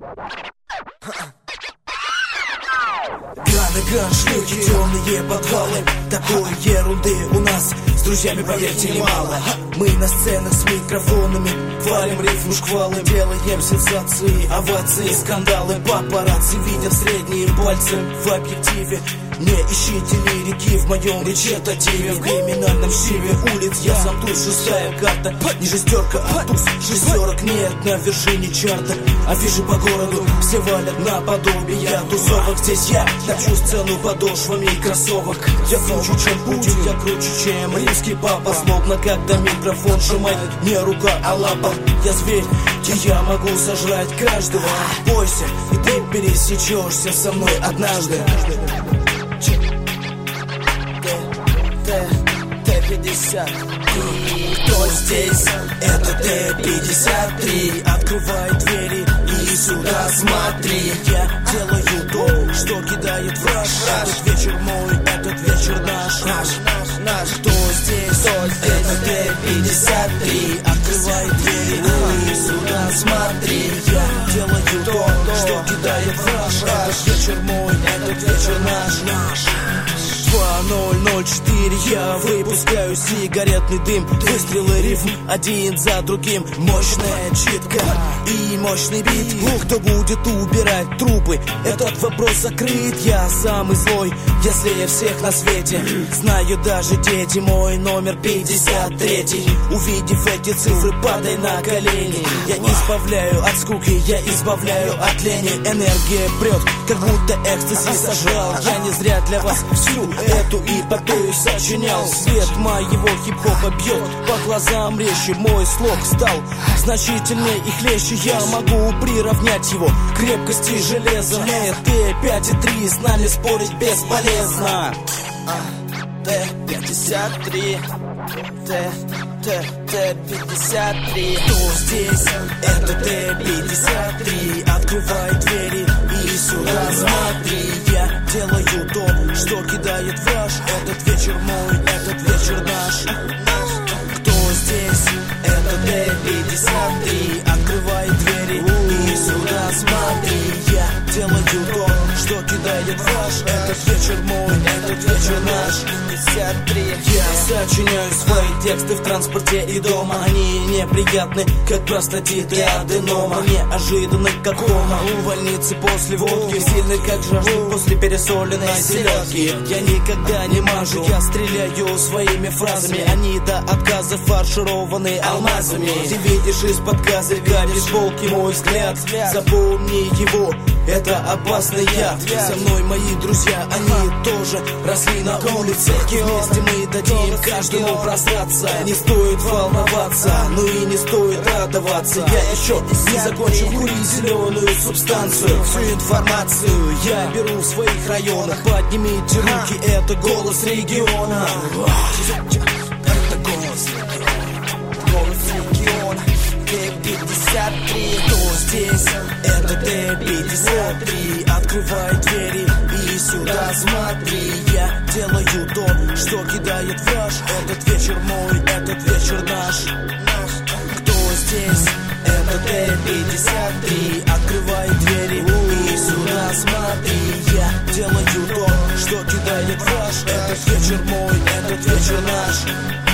Ган, шлюхи, темные подвалы. Такой ерунды у нас с друзьями, поверьте, немало. Мы на сценах с микрофонами валим рифму шквалы, делаем сенсации, овации, скандалы. Папарацци видят средние пальцы в объективе. Не ищите лирики в моем речитативе. В криминальном шиве улиц я сам тут, шестая карта. Не шестерка, а туз, шестерок нет на вершине чарта. Афиши по городу все валят наподобие тусовок. Здесь я топчу сцену подошвами кроссовок. Я круче, чем Путин, я круче, чем римский папа. Словно когда микрофон сжимает не рука, а лапа. Я зверь, и я могу сожрать каждого. Бойся, и ты пересечешься со мной однажды. Т-50. Кто здесь? Это Т-53. Открывай двери и сюда смотри. Я делаю то, что кидает враг. Этот вечер мой, этот вечер наш. Кто здесь? Это Т-53. Открывай двери и сюда смотри. Я делаю то, что кидает враг. Этот вечер мой, этот вечер наш. 2004 я выпускаю сигаретный дым. Выстрелы рифм один за другим. Мощная читка и мощный бит. Кто будет убирать трупы? Этот вопрос закрыт. Я самый злой, я злее всех на свете. Знаю даже дети мой номер 53. Увидев эти цифры, падай на колени. Я избавляю от скуки, я избавляю от лени. Энергия прет, как будто экстази сожрал. Я не зря для вас всю эту эпопею сочинял. Свет моего хип-хопа бьет по глазам резче. Мой слог стал значительнее и хлеще. Я могу приравнять его к крепкости железа. Нет, Т-5 и 3, с нами спорить бесполезно. Т-53, Т-53. Кто здесь? Это Т-53. Открывай двери и сюда смотри. Я делаю то, что кидает враг. Этот вечер мой, этот вечер наш. Кто здесь? Это Т-53. Открывай двери и сюда смотри. Я делаю то, что кидает враг. Этот вечер мой, этот вечер наш. 53. Я сочиняю свои тексты в транспорте и дома. Они неприятны, как простатит и аденома. Неожиданны, как кома. Увольницы после водки, сильны, как жажда после пересоленной селедки. Я никогда не мажу, я стреляю своими фразами. Они до отказа фаршированы алмазами. Ты видишь из-под козырька бейсболки мой взгляд. Запомни его, это опасный яд. Со мной мои друзья, они тоже росли на улице. Вместе мы дадим каждому просраться. Не стоит волноваться, но и не стоит радоваться. Я еще не закончил курить зеленую субстанцию. Всю информацию я беру в своих районах. Поднимите руки, это голос региона. Это голос региона. Т-53. Кто здесь? Это Т-53. Открывай двери и сюда смотри. Я делаю то, что кидает враг. Этот вечер мой, этот вечер наш. Кто здесь? Это Т-53. Открывай двери и сюда смотри. Я делаю то, что кидает враг. Этот вечер мой, этот вечер наш.